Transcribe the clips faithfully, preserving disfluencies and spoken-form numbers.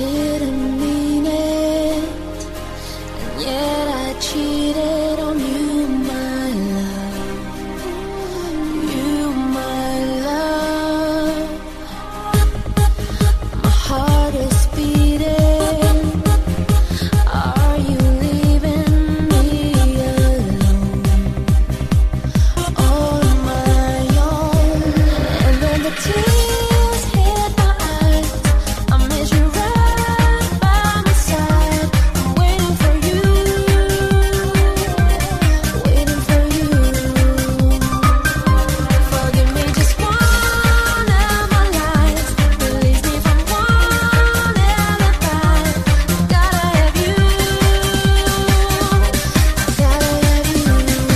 didn't mean it, and yet I cheated on you, my love. You, my love. My heart is beating. Are you leaving me alone? On my own. And then the tears hit my eyes. I miss you right by my side. I'm waiting for you, waiting for you. Forgive me just one of my lies. Release me from one alibi. Gotta have you, gotta have you.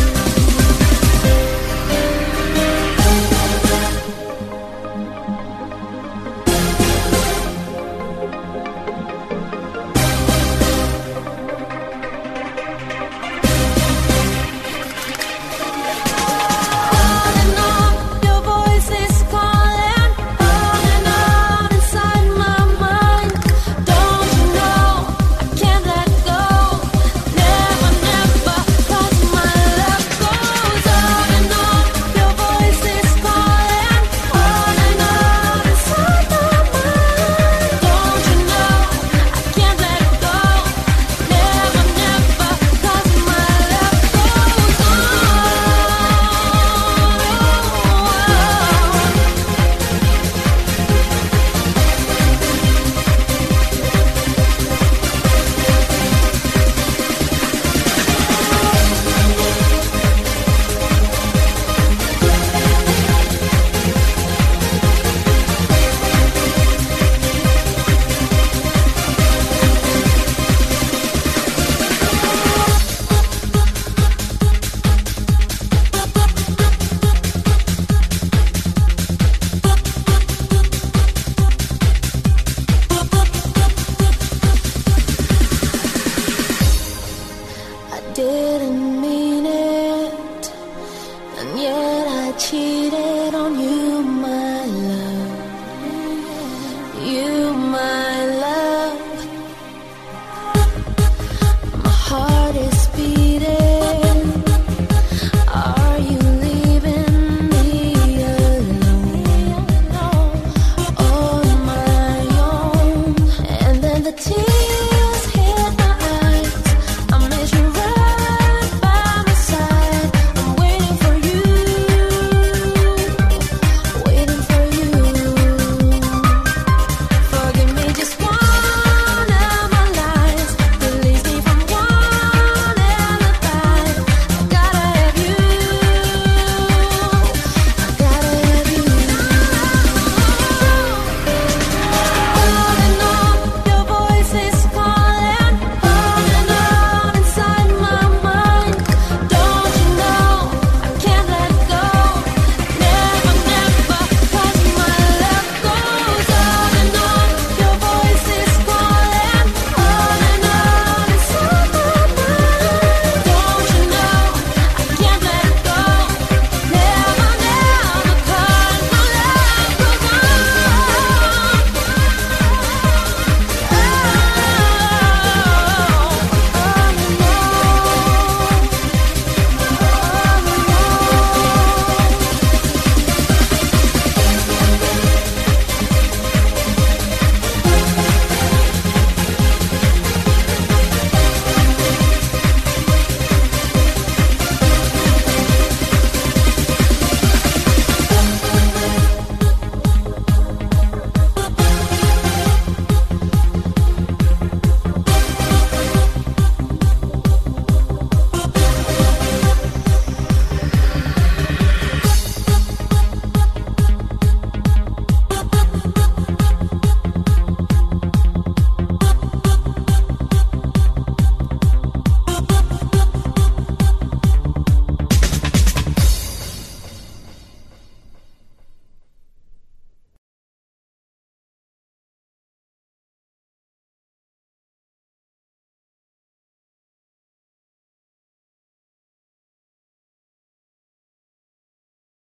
On and on, your voice is calling. On and on inside my mind. Don't you know I can't let go? Never, never, 'cause my love goes on and on. Your voice is calling. On and on inside my mind. Don't you know I can't let go? Never, never, 'cause my love goes on. I didn't mean it, and yet I cheated on you, my love. You, my love. My heart is beating. Are you leaving me alone? On my own. And then the tears